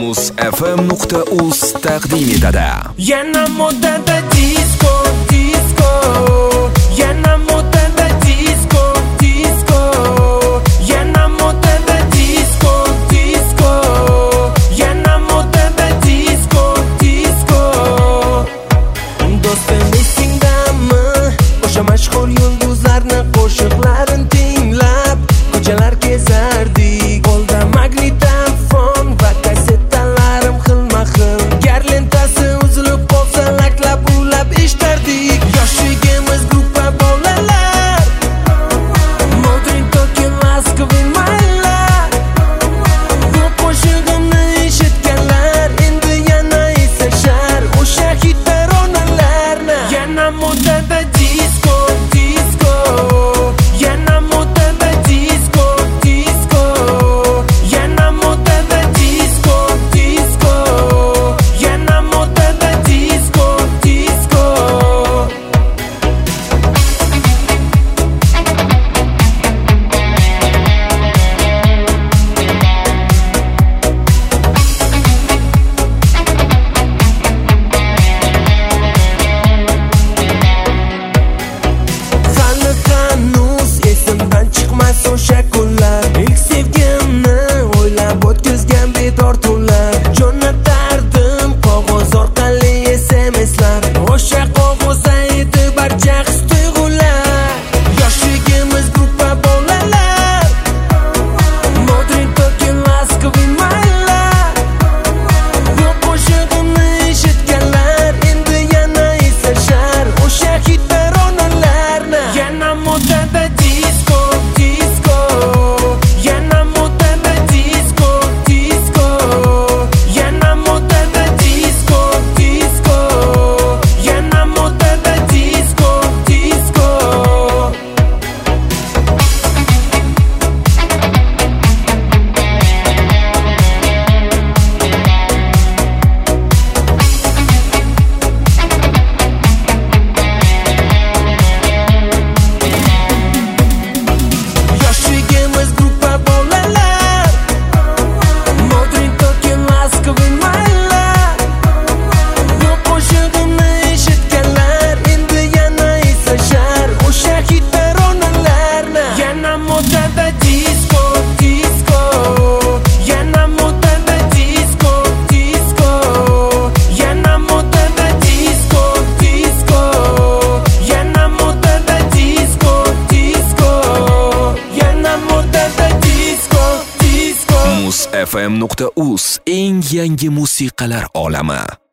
Muz.fm.uz taqdim etadi. Yana modada disco, disco. Yana modada disco, disco. Yana modada disco, disco. Yana modada disco, disco. Do'stim esingdami? O'sha mashhur yulduzlarni qo'shiqlarini tinglab ko'chalar kezardik. Qo'lda magnitofon va kasetalarim xilma-xil. Gar lentasi uzilib qolsa laklab ulab eshitardik. Yoshligimiz gruppa bolalar, Modrin toki Moskva maylar. Bu qo'shig'imni eshitganlar endi yana eslashar o'sha hit taronalarni. Yana modada disco, disco. Yana modada disco, disco. Yana modada disco, disco. Yana modada disco, disco. Hali hanuz esimdan chiqmas o'sha kunlar. Ilk sevgimni o'ylab o'tkazgan bedor tunlar. Jo'natardim qog'oz orqali SMS'lar. O'sha qog'ozda edi barcha his-tuyg'ular. Yoshligimiz gruppa bolalar, Modrin toki Moskva maylar. Bu qo'shig'imni eshitganlar endi yana eslashar o'sha hit taronalarni. Yana modada disco, disco. Yana modada disco, disco. Yana modada disco, disco. Yana modada disco, disco. Yoshligimiz gruppa bolalar, Modrin toki Moskva maylar. Bu qo'shig'imni eshitganlar endi yana eslashar o'sha hit taronalarni. Yana modada disco, disco. Yana modada disco, disco. Yana modada disco, disco. Yana modada disco, disco. Yana modada disco, disco. Muz.fm.uz eng yangi musiqalar olami.